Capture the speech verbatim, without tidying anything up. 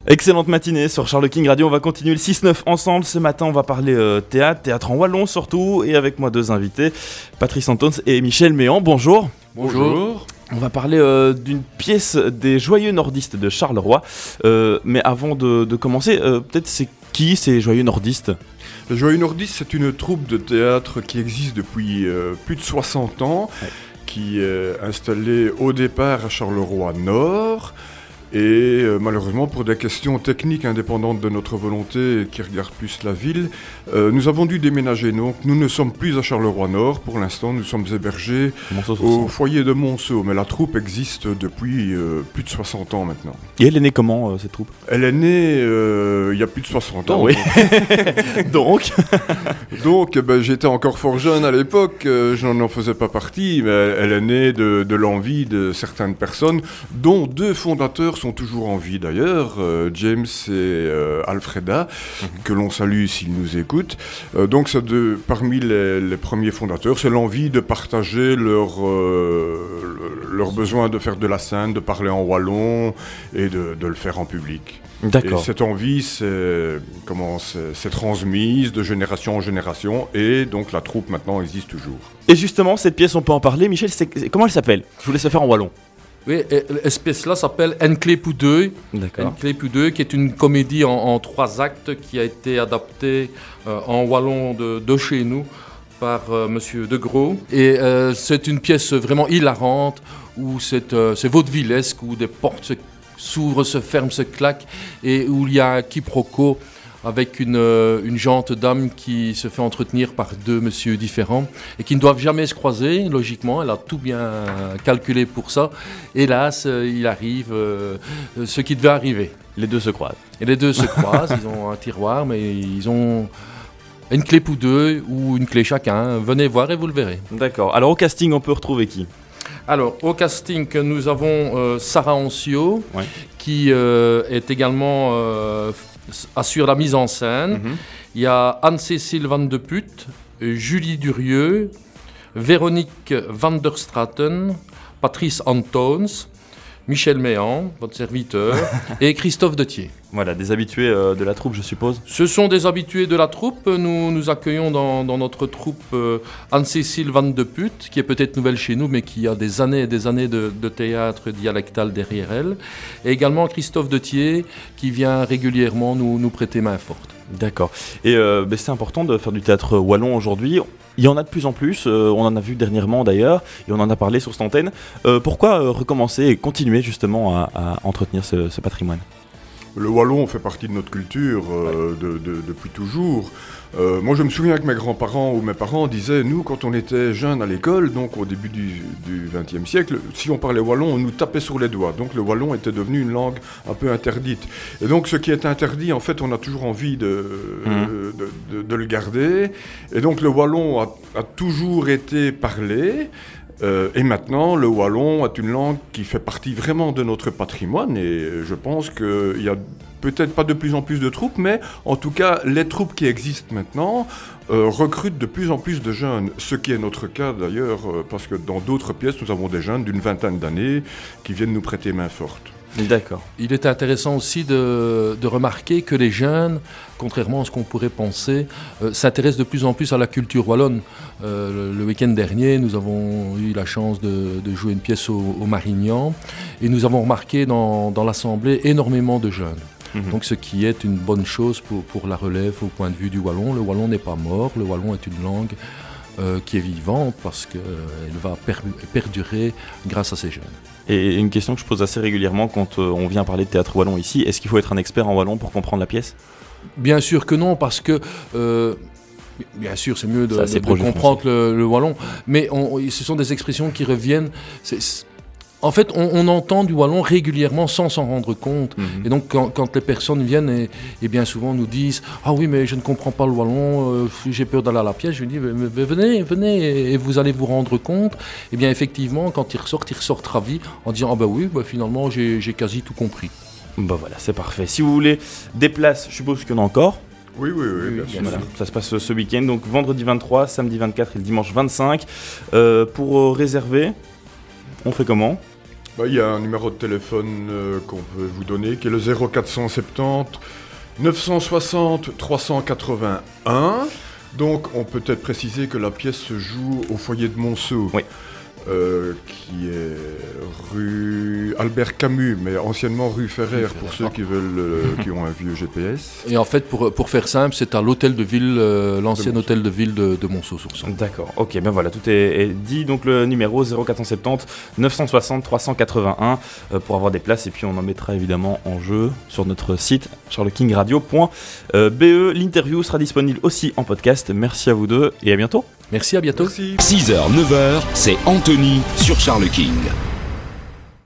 Excellente matinée sur Charles King Radio, on va continuer le six neuf ensemble. Ce matin on va parler euh, théâtre, théâtre en wallon surtout, et avec moi deux invités, Patrice Antons et Michel Méan, bonjour. Bonjour. On va parler euh, d'une pièce des Joyeux Nordistes de Charleroi, euh, mais avant de, de commencer, euh, peut-être c'est qui ces Joyeux Nordistes ? Les Joyeux Nordistes, c'est une troupe de théâtre qui existe depuis euh, plus de soixante ans, ouais. qui est installée au départ à Charleroi-Nord. Et euh, malheureusement, pour des questions techniques indépendantes de notre volonté qui regardent plus la ville, euh, nous avons dû déménager. Donc nous ne sommes plus à Charleroi-Nord. Pour l'instant, nous sommes hébergés au foyer de Monceau. Mais la troupe existe depuis euh, plus de soixante ans maintenant. Et elle est née comment, euh, cette troupe ? Elle est née euh, il y a plus de soixante ans. Ah, oui. donc Donc ben, j'étais encore fort jeune à l'époque. Euh, je n'en faisais pas partie. Mais elle est née de, de l'envie de certaines personnes, dont deux fondateurs sont toujours en vie d'ailleurs, euh, James et euh, Alfreda, mmh. que l'on salue s'ils nous écoutent. Euh, donc c'est de, parmi les, les premiers fondateurs, c'est l'envie de partager leur, euh, leur besoin de faire de la scène, de parler en wallon et de, de le faire en public. D'accord. Et cette envie s'est, comment, s'est, s'est transmise de génération en génération et donc la troupe maintenant existe toujours. Et justement, cette pièce, on peut en parler. Michel, c'est, comment elle s'appelle ? Je vous laisse la faire en wallon. Oui, l'espèce-là s'appelle En Clé pour deux. D'accord. En Clé pour deux, qui est une comédie en, en trois actes qui a été adaptée euh, en wallon de, de chez nous par euh, Monsieur De Gros. Et euh, c'est une pièce vraiment hilarante où c'est, euh, c'est vaudevillesque, où des portes se, s'ouvrent, se ferment, se claquent et où il y a un quiproquo avec une, euh, une gente dame qui se fait entretenir par deux messieurs différents et qui ne doivent jamais se croiser, logiquement. Elle a tout bien calculé pour ça. Hélas, euh, il arrive euh, ce qui devait arriver. Les deux se croisent. Et les deux se croisent, ils ont un tiroir, mais ils ont une clé pour deux ou une clé chacun. Venez voir et vous le verrez. D'accord. Alors au casting, on peut retrouver qui ? Alors, au casting, nous avons euh, Sarah Ancio, ouais. qui euh, est également... Euh, assure la mise en scène. Mm-hmm. Il y a Anne-Cécile Van de Putte, Julie Durieux, Véronique Van der Straten, Patrice Antons, Michel Méan, votre serviteur, et Christophe Dethier. Voilà, des habitués euh, de la troupe, je suppose. Ce sont des habitués de la troupe. Nous, nous accueillons dans, dans notre troupe euh, Anne-Cécile Van de Putte, qui est peut-être nouvelle chez nous, mais qui a des années et des années de, de théâtre dialectal derrière elle. Et également Christophe Dethier, qui vient régulièrement nous, nous prêter main forte. D'accord. Et euh, ben c'est important de faire du théâtre wallon aujourd'hui. Il y en a de plus en plus, euh, on en a vu dernièrement d'ailleurs, et on en a parlé sur cette antenne. Euh, pourquoi euh, recommencer et continuer justement à, à entretenir ce, ce patrimoine ? Le wallon fait partie de notre culture euh, de, de, depuis toujours. Euh, moi, je me souviens que mes grands-parents ou mes parents disaient, nous, quand on était jeunes à l'école, donc au début du vingtième siècle, si on parlait wallon, on nous tapait sur les doigts. Donc le wallon était devenu une langue un peu interdite. Et donc ce qui est interdit, en fait, on a toujours envie de, mmh. euh, de, de, de le garder. Et donc le wallon a, a toujours été parlé. Euh, et maintenant, le wallon est une langue qui fait partie vraiment de notre patrimoine et je pense qu'il y a peut-être pas de plus en plus de troupes, mais en tout cas, les troupes qui existent maintenant euh, recrutent de plus en plus de jeunes, ce qui est notre cas d'ailleurs, euh, parce que dans d'autres pièces, nous avons des jeunes d'une vingtaine d'années qui viennent nous prêter main forte. D'accord. Il est intéressant aussi de, de remarquer que les jeunes, contrairement à ce qu'on pourrait penser, euh, s'intéressent de plus en plus à la culture wallonne. Euh, le, le week-end dernier, nous avons eu la chance de, de jouer une pièce au, au Marignan et nous avons remarqué dans, dans l'assemblée énormément de jeunes. Mmh. Donc ce qui est une bonne chose pour, pour la relève au point de vue du wallon. Le wallon n'est pas mort, le wallon est une langue euh, qui est vivante parce qu'elle euh, va per- perdurer grâce à ces jeunes. Et une question que je pose assez régulièrement quand euh, on vient parler de théâtre wallon ici, est-ce qu'il faut être un expert en wallon pour comprendre la pièce ? Bien sûr que non, parce que... Euh, bien sûr, c'est mieux de, c'est de, de comprendre le, le wallon, mais on, ce sont des expressions qui reviennent... C'est, c'est, en fait, on, on entend du wallon régulièrement sans s'en rendre compte. Mm-hmm. Et donc, quand, quand les personnes viennent et, et bien souvent nous disent « Ah oui, mais je ne comprends pas le wallon, euh, j'ai peur d'aller à la pièce », je lui dis « Venez, venez, et vous allez vous rendre compte. » Et bien, effectivement, quand ils ressortent, ils ressortent ravis en disant « Ah ben oui, bah, finalement, j'ai, j'ai quasi tout compris. » Bah voilà, c'est parfait. Si vous voulez des places, je suppose qu'il y en a encore. Oui, oui, oui, bien sûr. Voilà, ça se passe ce week-end, donc vendredi vingt-trois, samedi vingt-quatre et le dimanche vingt-cinq. Euh, pour euh, réserver, on fait comment ? Bah, il y a un numéro de téléphone euh, qu'on peut vous donner qui est le zéro quatre cent soixante-dix neuf cent soixante trois cent quatre-vingt-un. Donc on peut peut-être préciser que la pièce se joue au foyer de Monceau. Oui. Euh, qui est rue Albert Camus, mais anciennement rue Ferrer, pour ceux qui veulent, euh, qui ont un vieux G P S. Et en fait, pour, pour faire simple, c'est à l'hôtel de ville, euh, l'ancien hôtel de ville de, de Monceau-sur-Sambre. D'accord, ok, ben voilà, tout est, est dit. Donc le numéro zéro quatre cent soixante-dix neuf cent soixante trois cent quatre-vingt-un euh, pour avoir des places, et puis on en mettra évidemment en jeu sur notre site charlekingradio point b e. L'interview sera disponible aussi en podcast. Merci à vous deux et à bientôt. Merci, à bientôt. Merci. six heures neuf heures, c'est Anthony sur Charles King.